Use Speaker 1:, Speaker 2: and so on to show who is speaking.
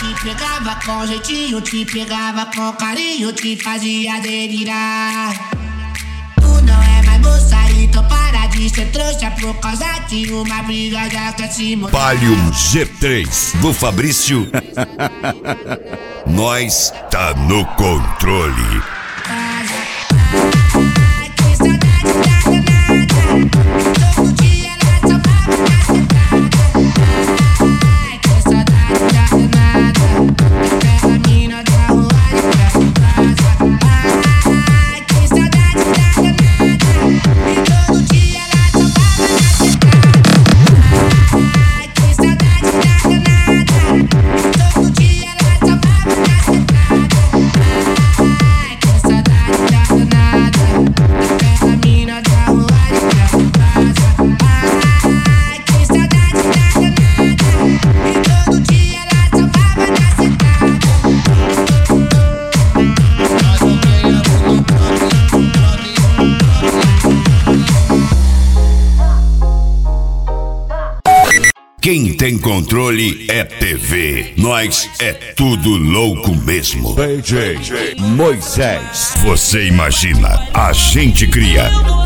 Speaker 1: te pegava com jeitinho, te pegava com carinho, te fazia delirar. Tu não é mais moça, então para de ser trouxa por causa de uma briga já quer se mudar.
Speaker 2: Palio G3 do Fabrício. Nós tá no controle.
Speaker 1: Que saudade danada. Todo dia ela só fala na que saudade danada. Aquela mina da rua de casa. Que saudade danada. E todo dia ela só fala na que saudade danada. E todo dia ela só fala na que saudade danada. Aquela mina da rua de casa. Que saudade danada. E todo dia ela só fala na cidade.
Speaker 2: Quem tem controle é TV. Nós é tudo louco mesmo.
Speaker 3: DJ Moisés.
Speaker 2: Você imagina, a gente cria.